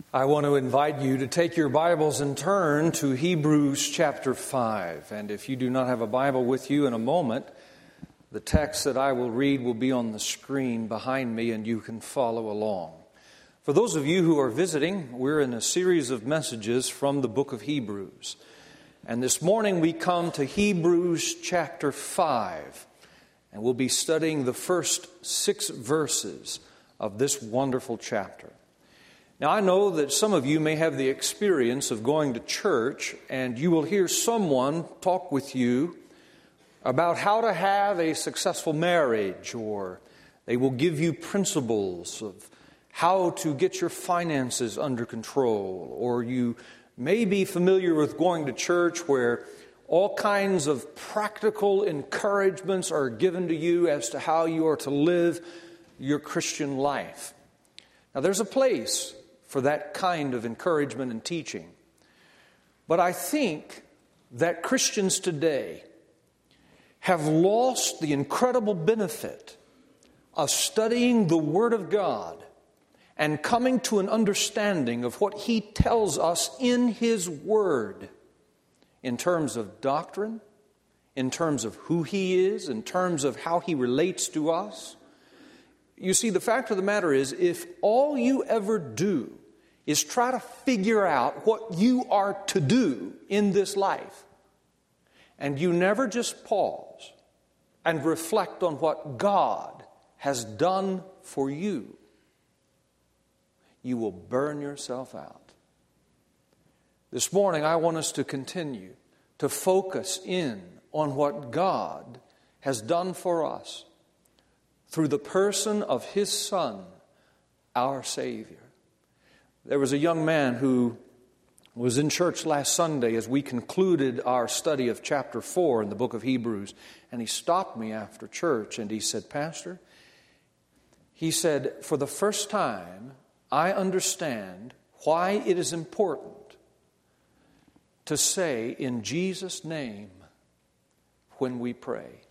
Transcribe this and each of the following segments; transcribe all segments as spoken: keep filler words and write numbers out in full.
I want to invite you to take your Bibles and turn to Hebrews chapter five. And if you do not have a Bible with you in a moment, the text that I will read will be on the screen behind me and you can follow along. For those of you who are visiting, we're in a series of messages from the book of Hebrews. And this morning we come to Hebrews chapter five. And we'll be studying the first six verses of this wonderful chapter. Now, I know that some of you may have the experience of going to church and you will hear someone talk with you about how to have a successful marriage, or they will give you principles of how to get your finances under control, or you may be familiar with going to church where all kinds of practical encouragements are given to you as to how you are to live your Christian life. Now, there's a place for that kind of encouragement and teaching. But I think that Christians today have lost the incredible benefit of studying the Word of God and coming to an understanding of what He tells us in His Word in terms of doctrine, in terms of who He is, in terms of how He relates to us. You see, the fact of the matter is, if all you ever do is try to figure out what you are to do in this life, and you never just pause and reflect on what God has done for you, you will burn yourself out. This morning, I want us to continue to focus in on what God has done for us through the person of His Son, our Savior. There was a young man who was in church last Sunday as we concluded our study of chapter four in the book of Hebrews. And he stopped me after church and he said, "Pastor," he said, "for the first time, I understand why it is important to say in Jesus' name when we pray."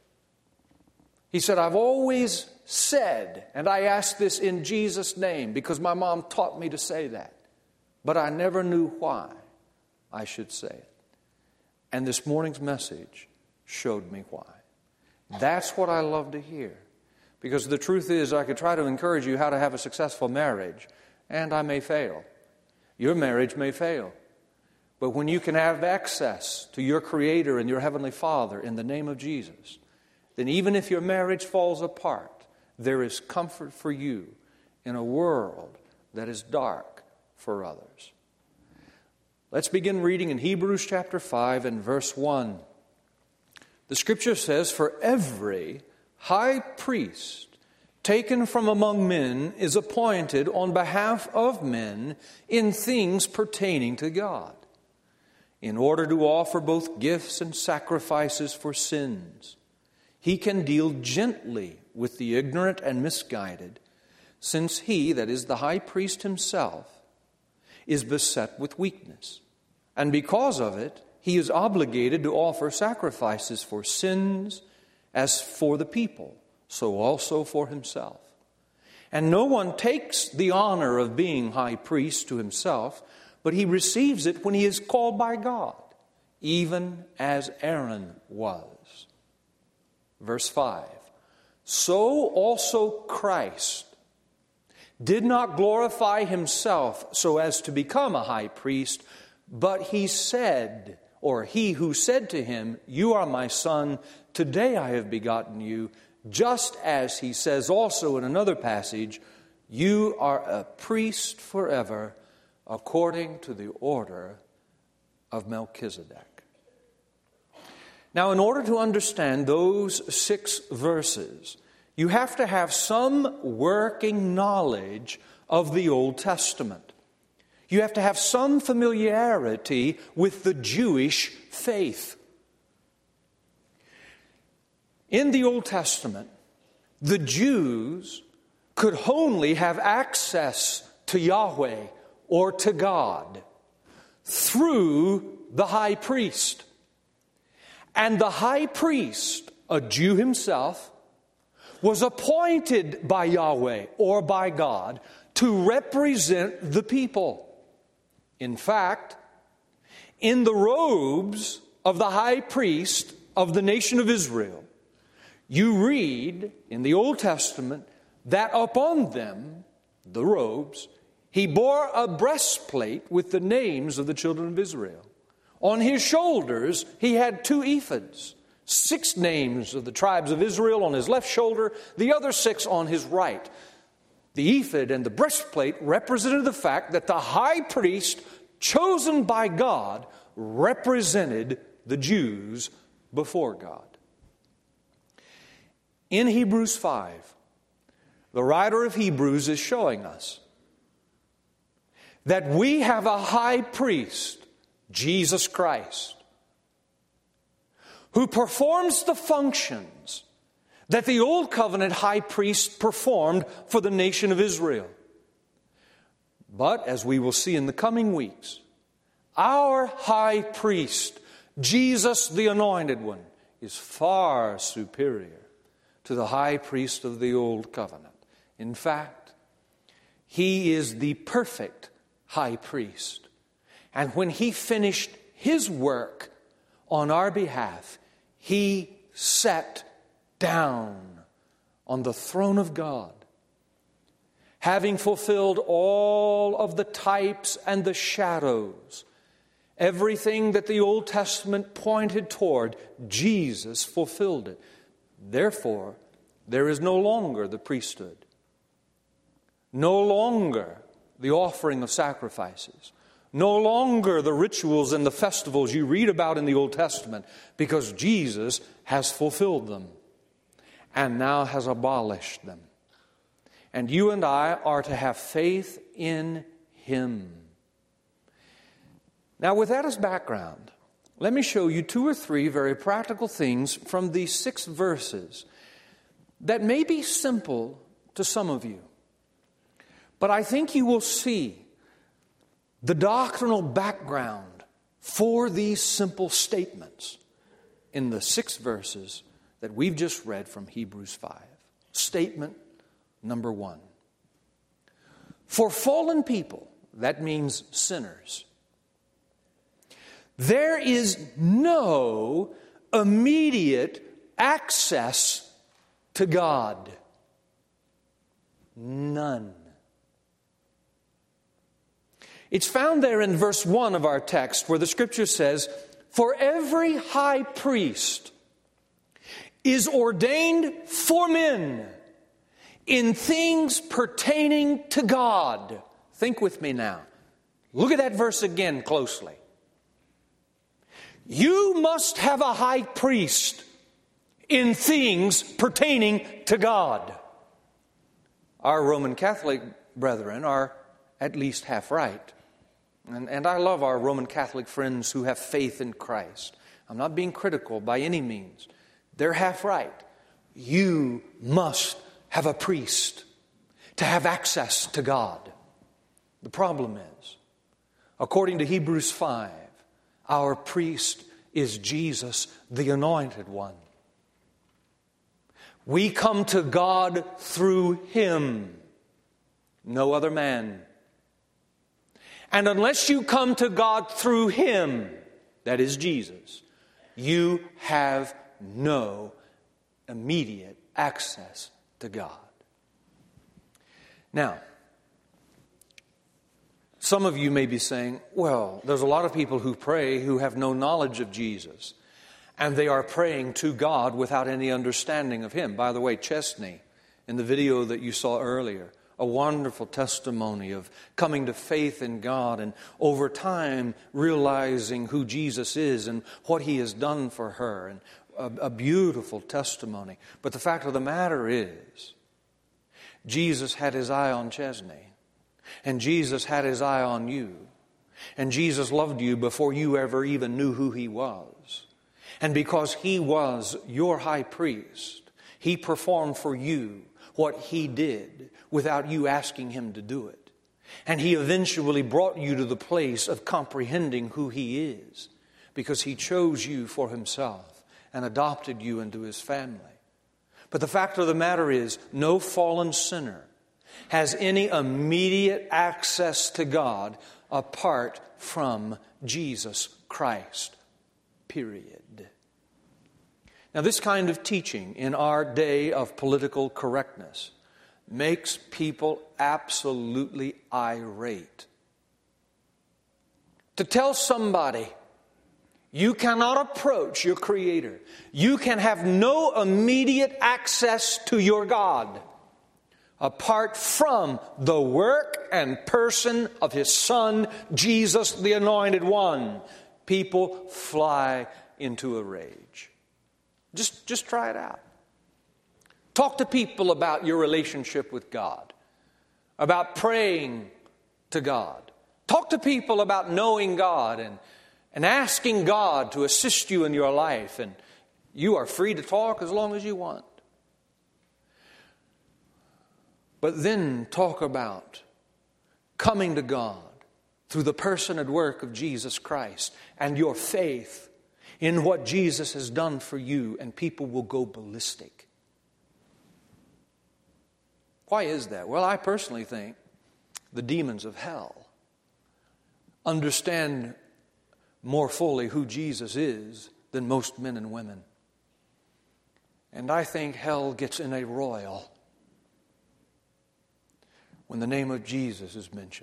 He said, "I've always said, and I ask this in Jesus' name because my mom taught me to say that, but I never knew why I should say it. And this morning's message showed me why." That's what I love to hear. Because the truth is, I could try to encourage you how to have a successful marriage, and I may fail. Your marriage may fail. But when you can have access to your Creator and your Heavenly Father in the name of Jesus, then even if your marriage falls apart, there is comfort for you in a world that is dark for others. Let's begin reading in Hebrews chapter five and verse one. The Scripture says, "For every high priest taken from among men is appointed on behalf of men in things pertaining to God, in order to offer both gifts and sacrifices for sins. He can deal gently with the ignorant and misguided, since he, that is the high priest himself, is beset with weakness. And because of it, he is obligated to offer sacrifices for sins as for the people, so also for himself. And no one takes the honor of being high priest to himself, but he receives it when he is called by God, even as Aaron was." Verse five, "So also Christ did not glorify himself so as to become a high priest, but he said, or he who said to him, 'You are my son, today I have begotten you,' just as he says also in another passage, 'You are a priest forever, according to the order of Melchizedek.'" Now, in order to understand those six verses, you have to have some working knowledge of the Old Testament. You have to have some familiarity with the Jewish faith. In the Old Testament, the Jews could only have access to Yahweh or to God through the high priest. And the high priest, a Jew himself, was appointed by Yahweh or by God to represent the people. In fact, in the robes of the high priest of the nation of Israel, you read in the Old Testament that upon them, the robes, he bore a breastplate with the names of the children of Israel. On his shoulders, he had two ephods, six names of the tribes of Israel on his left shoulder, the other six on his right. The ephod and the breastplate represented the fact that the high priest, chosen by God, represented the Jews before God. In Hebrews five, the writer of Hebrews is showing us that we have a high priest, Jesus Christ, who performs the functions that the Old Covenant high priest performed for the nation of Israel. But, as we will see in the coming weeks, our high priest, Jesus the Anointed One, is far superior to the high priest of the Old Covenant. In fact, he is the perfect high priest. And when he finished his work on our behalf, he sat down on the throne of God, having fulfilled all of the types and the shadows. Everything that the Old Testament pointed toward, Jesus fulfilled it. Therefore, there is no longer the priesthood, no longer the offering of sacrifices, no longer the rituals and the festivals you read about in the Old Testament, because Jesus has fulfilled them and now has abolished them. And you and I are to have faith in Him. Now, with that as background, let me show you two or three very practical things from these six verses that may be simple to some of you. But I think you will see the doctrinal background for these simple statements in the six verses that we've just read from Hebrews five. Statement number one. For fallen people, that means sinners, there is no immediate access to God. None. It's found there in verse one of our text where the Scripture says, for every high priest is ordained for men in things pertaining to God. Think with me now. Look at that verse again closely. You must have a high priest in things pertaining to God. Our Roman Catholic brethren are at least half right. And, and I love our Roman Catholic friends who have faith in Christ. I'm not being critical by any means. They're half right. You must have a priest to have access to God. The problem is, according to Hebrews five, our priest is Jesus, the Anointed One. We come to God through Him, no other man. And unless you come to God through Him, that is Jesus, you have no immediate access to God. Now, some of you may be saying, well, there's a lot of people who pray who have no knowledge of Jesus, and they are praying to God without any understanding of Him. By the way, Chesney, in the video that you saw earlier, a wonderful testimony of coming to faith in God and over time realizing who Jesus is and what He has done for her, and a, a beautiful testimony. But the fact of the matter is, Jesus had His eye on Chesney. And Jesus had His eye on you. And Jesus loved you before you ever even knew who He was. And because He was your high priest, He performed for you what He did without you asking Him to do it. And He eventually brought you to the place of comprehending who He is, because He chose you for Himself and adopted you into His family. But the fact of the matter is, no fallen sinner has any immediate access to God apart from Jesus Christ. Period. Now, this kind of teaching in our day of political correctness makes people absolutely irate. To tell somebody you cannot approach your Creator, you can have no immediate access to your God apart from the work and person of His Son, Jesus, the Anointed One, people fly into a rage. Just, just try it out. Talk to people about your relationship with God, about praying to God. Talk to people about knowing God and, and asking God to assist you in your life. And you are free to talk as long as you want. But then talk about coming to God through the person and work of Jesus Christ and your faith in what Jesus has done for you, and people will go ballistic. Why is that? Well, I personally think the demons of hell understand more fully who Jesus is than most men and women. And I think hell gets in a royal when the name of Jesus is mentioned.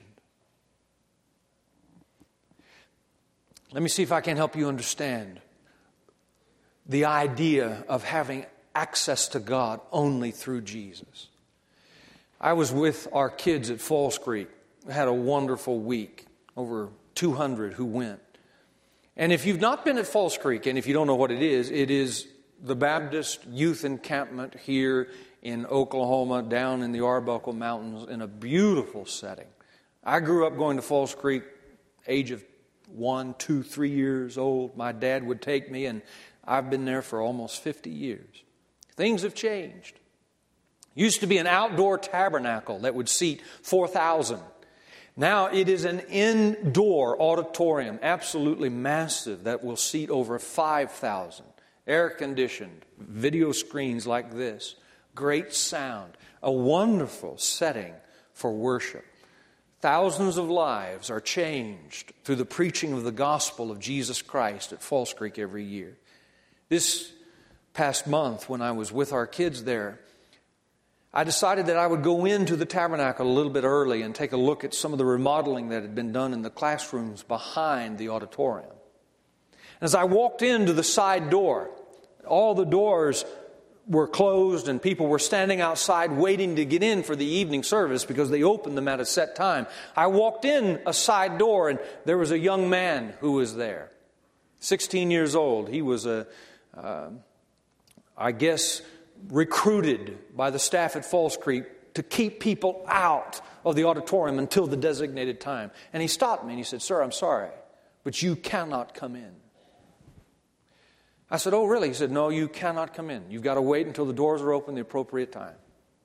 Let me see if I can help you understand the idea of having access to God only through Jesus. I was with our kids at Falls Creek. We had a wonderful week. Over two hundred who went. And if you've not been at Falls Creek, and if you don't know what it is, it is the Baptist youth encampment here in Oklahoma, down in the Arbuckle Mountains, in a beautiful setting. I grew up going to Falls Creek, age of one, two, three years old. My dad would take me, and I've been there for almost fifty years. Things have changed. Used to be an outdoor tabernacle that would seat four thousand. Now it is an indoor auditorium, absolutely massive, that will seat over five thousand. Air-conditioned, video screens like this, great sound, a wonderful setting for worship. Thousands of lives are changed through the preaching of the gospel of Jesus Christ at Falls Creek every year. This past month, when I was with our kids there, I decided that I would go into the tabernacle a little bit early and take a look at some of the remodeling that had been done in the classrooms behind the auditorium. As I walked into the side door, all the doors were closed and people were standing outside waiting to get in for the evening service because they opened them at a set time. I walked in a side door and there was a young man who was there, sixteen years old. He was a, uh, I guess, recruited by the staff at Falls Creek to keep people out of the auditorium until the designated time. And he stopped me and he said, "Sir, I'm sorry, but you cannot come in." I said, "Oh, really?" He said, "No, you cannot come in. You've got to wait until the doors are open the appropriate time."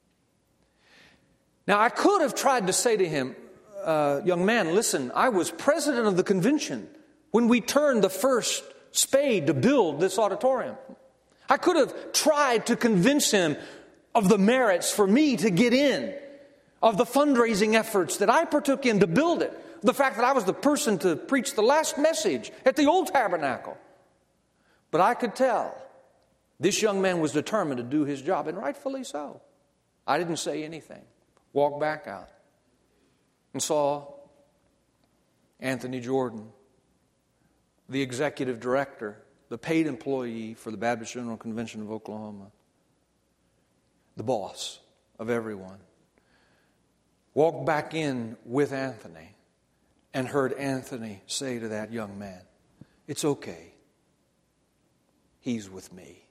Now, I could have tried to say to him, uh, "Young man, listen, I was president of the convention when we turned the first spade to build this auditorium." I could have tried to convince him of the merits for me to get in, of the fundraising efforts that I partook in to build it, the fact that I was the person to preach the last message at the old tabernacle. But I could tell this young man was determined to do his job, and rightfully so. I didn't say anything. Walked back out and saw Anthony Jordan, the executive director, the paid employee for the Baptist General Convention of Oklahoma, the boss of everyone. Walked back in with Anthony and heard Anthony say to that young man, "It's okay. He's with me."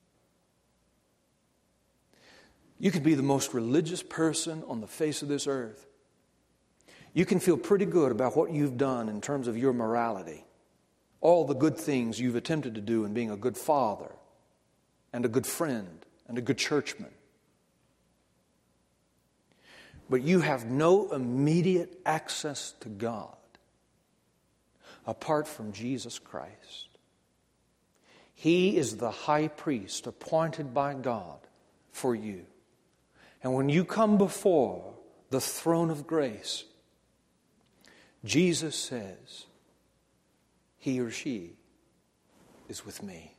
You can be the most religious person on the face of this earth. You can feel pretty good about what you've done in terms of your morality, all the good things you've attempted to do in being a good father and a good friend and a good churchman. But you have no immediate access to God apart from Jesus Christ. He is the high priest appointed by God for you. And when you come before the throne of grace, Jesus says, he or she is with me.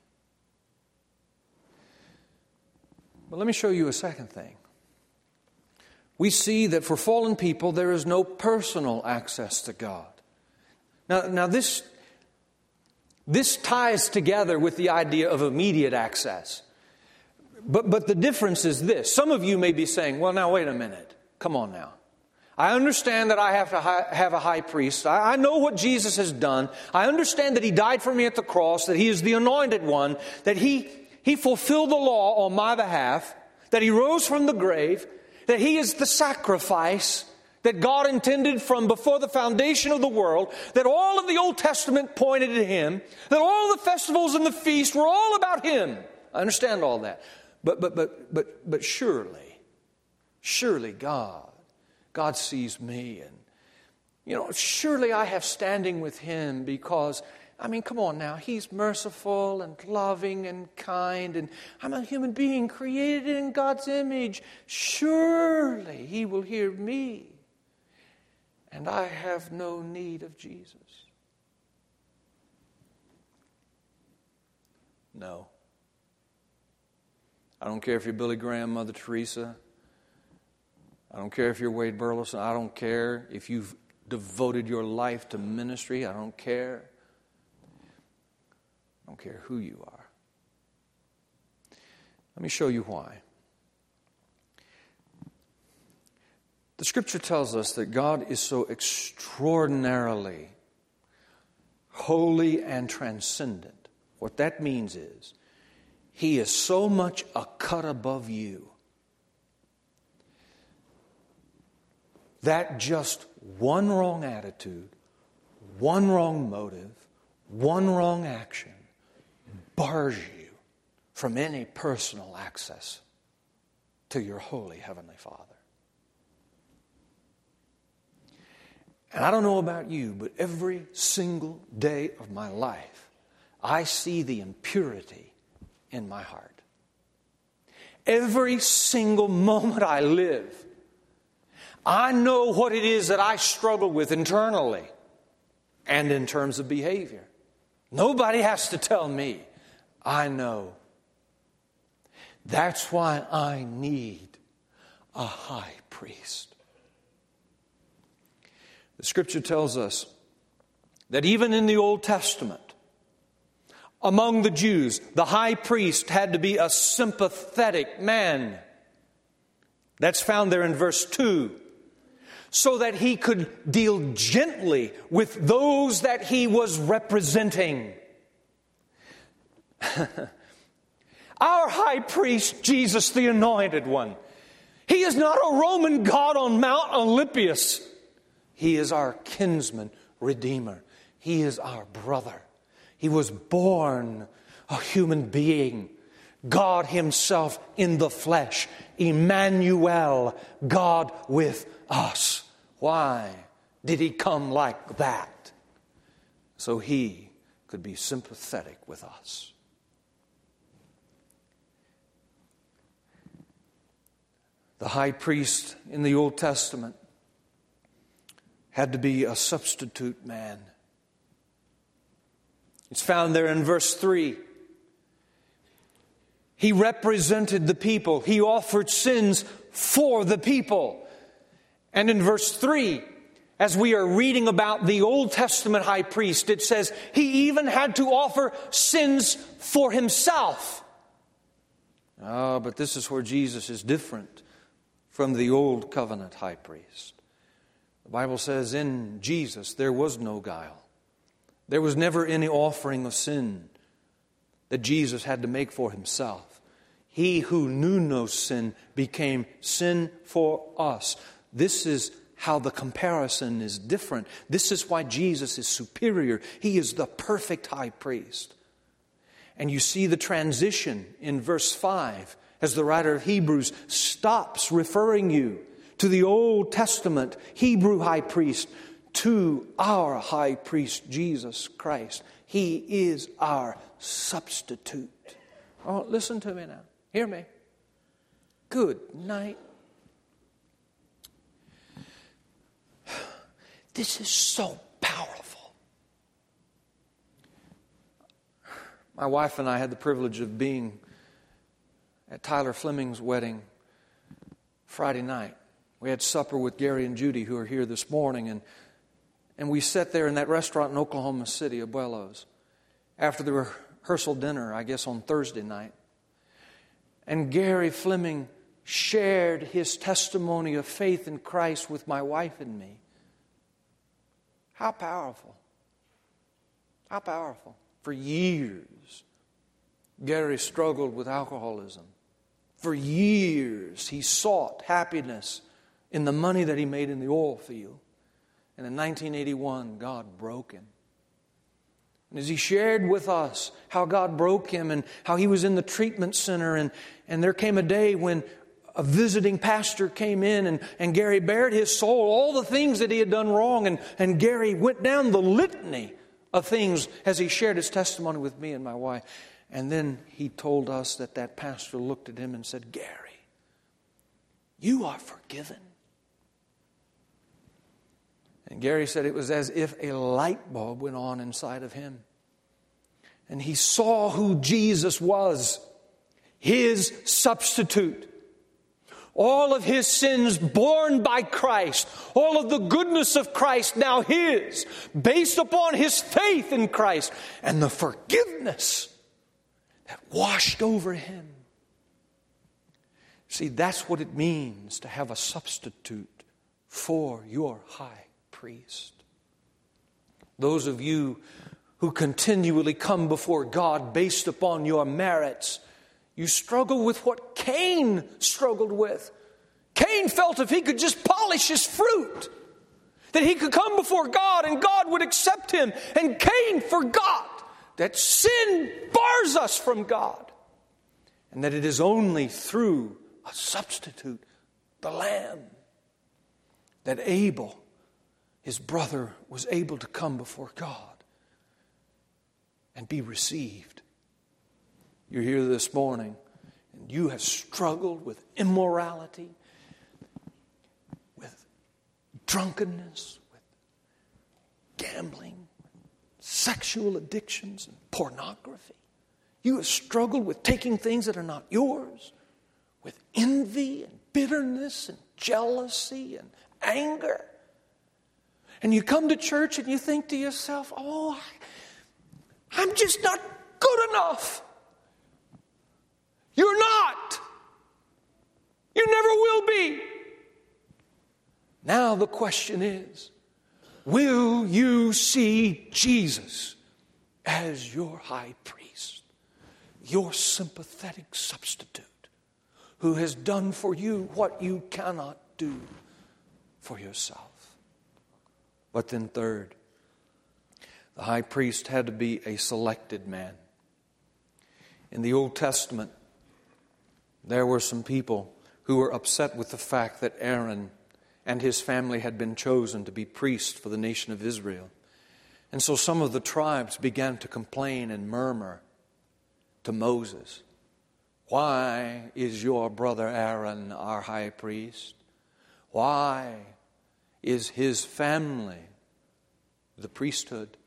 But let me show you a second thing. We see that for fallen people, there is no personal access to God. Now, now this, this ties together with the idea of immediate access. But, but the difference is this. Some of you may be saying, well, now, wait a minute. Come on now. I understand that I have to hi- have a high priest. I, I know what Jesus has done. I understand that He died for me at the cross, that He is the anointed one, that He, he fulfilled the law on my behalf, that He rose from the grave, that He is the sacrifice that God intended from before the foundation of the world, that all of the Old Testament pointed to Him, that all the festivals and the feasts were all about Him. I understand all that. But but but but but surely, surely God, God sees me, and you know, surely I have standing with Him because, I mean, come on now, He's merciful and loving and kind, and I'm a human being created in God's image. Surely He will hear me, and I have no need of Jesus. No. I don't care if you're Billy Graham, Mother Teresa. I don't care if you're Wade Burleson. I don't care if you've devoted your life to ministry. I don't care. I don't care who you are. Let me show you why. The Scripture tells us that God is so extraordinarily holy and transcendent. What that means is, He is so much a cut above you that just one wrong attitude, one wrong motive, one wrong action bars you from any personal access to your holy Heavenly Father. And I don't know about you, but every single day of my life, I see the impurity in my heart. Every single moment I live, I know what it is that I struggle with internally and in terms of behavior. Nobody has to tell me. I know. That's why I need a high priest. The Scripture tells us that even in the Old Testament, among the Jews, the high priest had to be a sympathetic man. That's found there in verse two. So that he could deal gently with those that he was representing. Our high priest, Jesus the Anointed One, He is not a Roman god on Mount Olympus. He is our kinsman redeemer. He is our brother. He was born a human being. God Himself in the flesh. Emmanuel, God with us. Why did He come like that? So He could be sympathetic with us. The high priest in the Old Testament had to be a substitute man. It's found there in verse three. He represented the people. He offered sins for the people. And in verse three, as we are reading about the Old Testament high priest, it says he even had to offer sins for himself. Oh, but this is where Jesus is different from the Old Covenant high priest. The Bible says in Jesus there was no guile. There was never any offering of sin that Jesus had to make for Himself. He who knew no sin became sin for us. This is how the comparison is different. This is why Jesus is superior. He is the perfect high priest. And you see the transition in verse five as the writer of Hebrews stops referring you to the Old Testament Hebrew high priest to our high priest, Jesus Christ. He is our substitute. Oh, listen to me now. Hear me. Good night. This is so powerful. My wife and I had the privilege of being at Tyler Fleming's wedding Friday night. We had supper with Gary and Judy, who are here this morning, and and we sat there in that restaurant in Oklahoma City, Abuelo's, after the rehearsal dinner, I guess on Thursday night. And Gary Fleming shared his testimony of faith in Christ with my wife and me. How powerful. How powerful. For years, Gary struggled with alcoholism. For years, he sought happiness in the money that he made in the oil field. And in nineteen eighty-one, God broke him. And as he shared with us how God broke him and how he was in the treatment center, and, and there came a day when a visiting pastor came in, and, and Gary bared his soul, all the things that he had done wrong, and, and Gary went down the litany of things as he shared his testimony with me and my wife. And then he told us that that pastor looked at him and said, "Gary, you are forgiven." And Gary said it was as if a light bulb went on inside of him. And he saw who Jesus was, his substitute. All of his sins borne by Christ, all of the goodness of Christ now his, based upon his faith in Christ, and the forgiveness that washed over him. See, that's what it means to have a substitute for your high priest. Those of you who continually come before God based upon your merits, you struggle with what Cain struggled with. Cain felt if he could just polish his fruit, that he could come before God and God would accept him. And Cain forgot that sin bars us from God, and that it is only through a substitute, the Lamb, that Abel, his brother, was able to come before God and be received. You're here this morning and you have struggled with immorality, with drunkenness, with gambling, sexual addictions and pornography. You have struggled with taking things that are not yours, with envy and bitterness and jealousy and anger. And you come to church and you think to yourself, oh, I'm just not good enough. You're not. You never will be. Now the question is, will you see Jesus as your high priest, your sympathetic substitute, who has done for you what you cannot do for yourself? But then third, the high priest had to be a selected man. In the Old Testament, there were some people who were upset with the fact that Aaron and his family had been chosen to be priests for the nation of Israel. And so some of the tribes began to complain and murmur to Moses, "Why is your brother Aaron our high priest? Why is his family the priesthood?"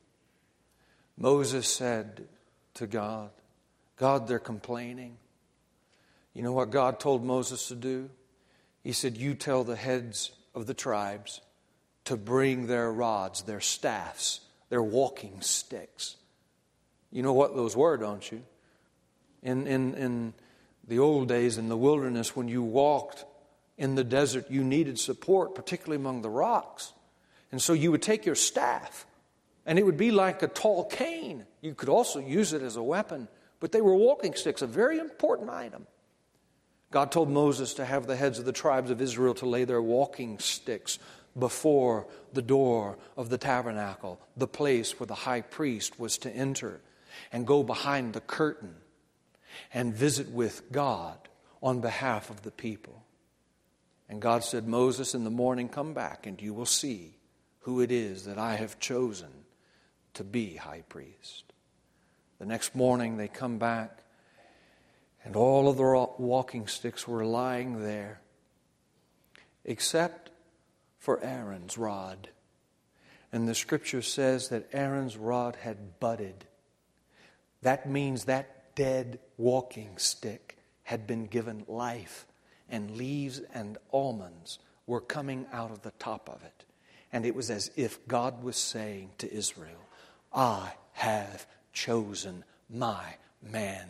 Moses said to God, "God, they're complaining." You know what God told Moses to do? He said, "You tell the heads of the tribes to bring their rods, their staffs, their walking sticks." You know what those were, don't you? In, in, in the old days in the wilderness, when you walked in the desert, you needed support, particularly among the rocks. And so you would take your staff, and it would be like a tall cane. You could also use it as a weapon, but they were walking sticks, a very important item. God told Moses to have the heads of the tribes of Israel to lay their walking sticks before the door of the tabernacle, the place where the high priest was to enter, and go behind the curtain and visit with God on behalf of the people. And God said, "Moses, in the morning come back and you will see who it is that I have chosen to be high priest." The next morning they come back, and all of the walking sticks were lying there, except for Aaron's rod. And the Scripture says that Aaron's rod had budded. That means that dead walking stick had been given life, and leaves and almonds were coming out of the top of it. And it was as if God was saying to Israel, I have chosen my man.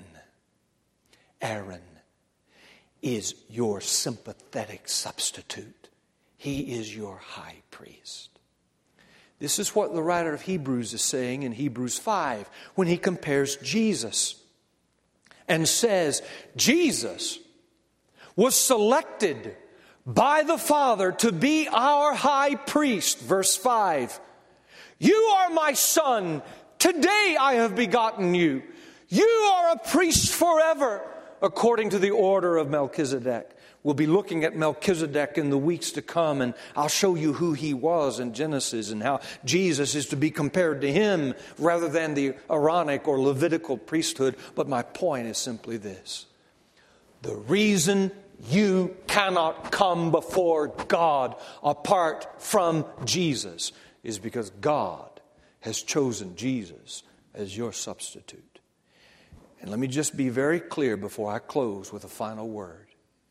Aaron is your sympathetic substitute. He is your high priest. This is what the writer of Hebrews is saying in Hebrews five when he compares Jesus and says, Jesus was selected by the Father to be our high priest. Verse five, you are my son. Today I have begotten you. You are a priest forever, according to the order of Melchizedek. We'll be looking at Melchizedek in the weeks to come, and I'll show you who he was in Genesis and how Jesus is to be compared to him rather than the Aaronic or Levitical priesthood. But my point is simply this. The reason you cannot come before God apart from Jesus is because God has chosen Jesus as your substitute. And let me just be very clear before I close with a final word.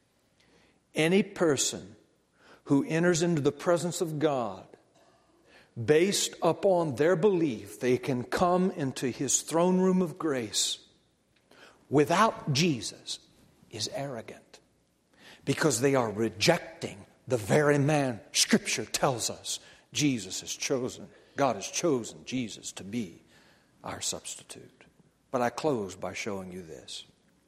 Any person who enters into the presence of God based upon their belief they can come into His throne room of grace without Jesus is arrogant, because they are rejecting the very man Scripture tells us Jesus has chosen. God has chosen Jesus to be our substitute. But I close by showing you this.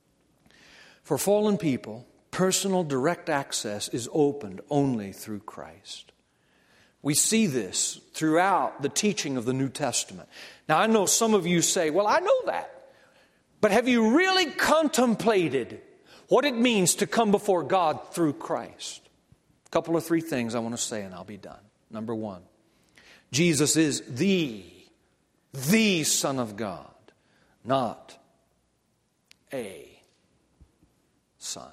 For fallen people, personal direct access is opened only through Christ. We see this throughout the teaching of the New Testament. Now, I know some of you say, well, I know that. But have you really contemplated what it means to come before God through Christ? A couple of three things I want to say and I'll be done. Number one, Jesus is the, the Son of God, not a son.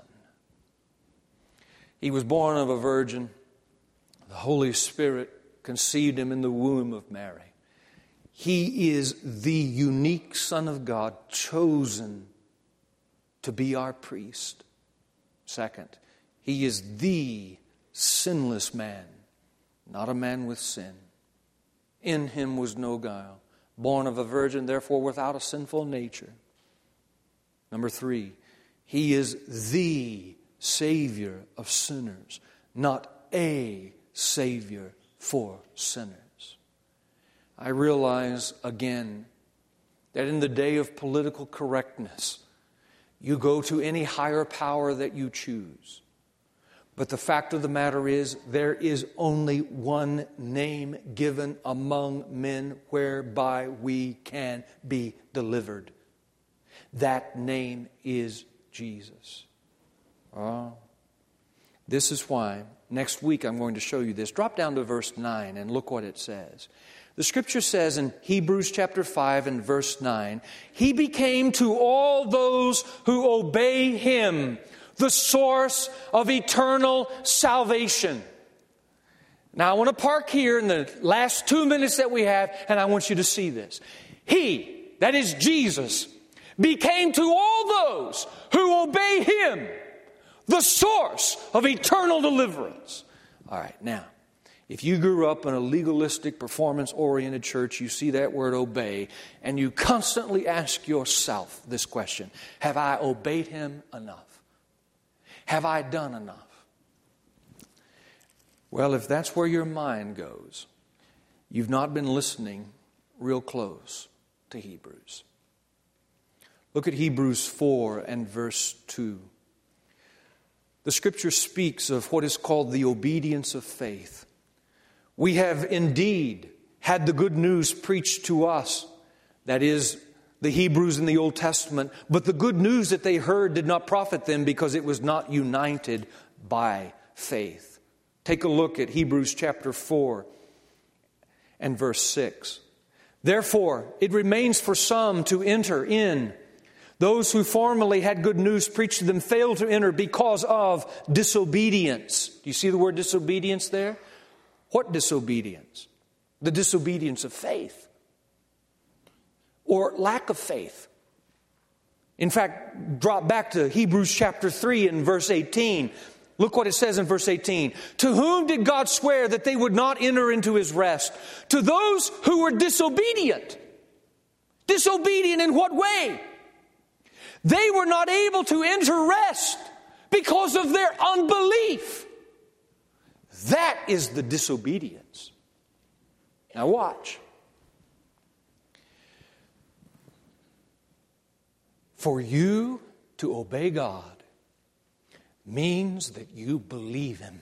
He was born of a virgin. The Holy Spirit conceived him in the womb of Mary. He is the unique Son of God, chosen to be our priest. Second, He is the sinless man, not a man with sin. In Him was no guile. Born of a virgin, therefore without a sinful nature. Number three, He is the Savior of sinners, not a Savior for sinners. I realize again that in the day of political correctness, you go to any higher power that you choose. But the fact of the matter is, there is only one name given among men whereby we can be delivered. That name is Jesus. Oh. This is why next week I'm going to show you this. Drop down to verse nine and look what it says. The Scripture says in Hebrews chapter five and verse nine, He became to all those who obey Him the source of eternal salvation. Now I want to park here in the last two minutes that we have, and I want you to see this. He, that is Jesus, became to all those who obey Him the source of eternal deliverance. All right, now, if you grew up in a legalistic, performance-oriented church, you see that word obey, and you constantly ask yourself this question: have I obeyed Him enough? Have I done enough? Well, if that's where your mind goes, you've not been listening real close to Hebrews. Look at Hebrews four and verse two. The Scripture speaks of what is called the obedience of faith. We have indeed had the good news preached to us, that is, the Hebrews in the Old Testament, but the good news that they heard did not profit them because it was not united by faith. Take a look at Hebrews chapter four and verse six. Therefore, it remains for some to enter in. Those who formerly had good news preached to them failed to enter because of disobedience. Do you see the word disobedience there? What disobedience? the disobedience of faith or lack of faith. In fact, drop back to Hebrews chapter three and verse eighteen. Look what it says in verse eighteen. To whom did God swear that they would not enter into His rest? To those who were disobedient. Disobedient in what way? They were not able to enter rest because of their unbelief. That is the disobedience. Now watch. For you to obey God means that you believe Him.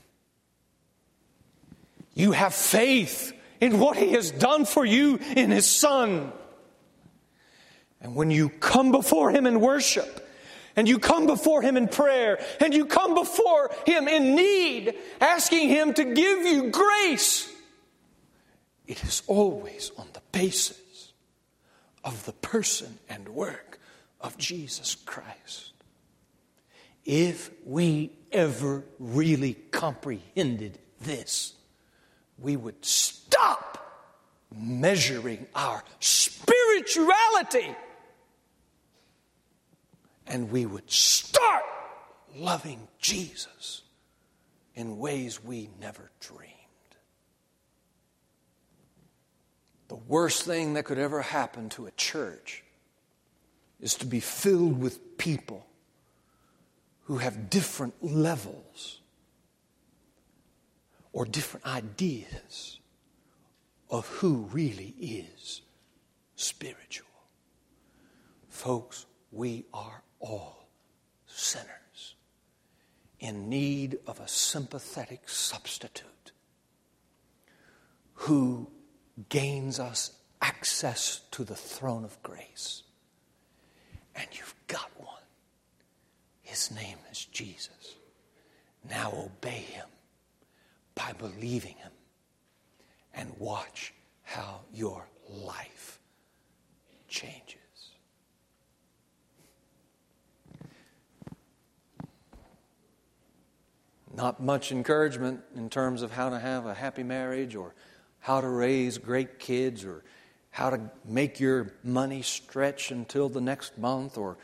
You have faith in what He has done for you in His Son. And when you come before Him in worship, and you come before Him in prayer, and you come before Him in need, asking Him to give you grace, it is always on the basis of the person and work of Jesus Christ. If we ever really comprehended this, we would stop measuring our spirituality and we would start loving Jesus in ways we never dreamed. The worst thing that could ever happen to a church is to be filled with people who have different levels or different ideas of who really is spiritual. Folks, we are all sinners in need of a sympathetic substitute who gains us access to the throne of grace. And you've got one. His name is Jesus. Now obey Him by believing Him and watch how your life changes. Not much encouragement in terms of how to have a happy marriage or how to raise great kids or how to make your money stretch until the next month or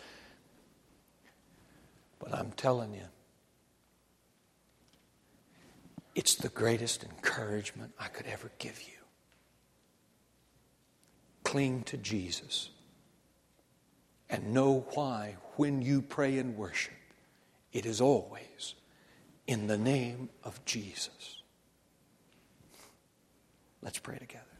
but I'm telling you, it's the greatest encouragement I could ever give you. Cling to Jesus and know why when you pray and worship, it is always in the name of Jesus. Let's pray together.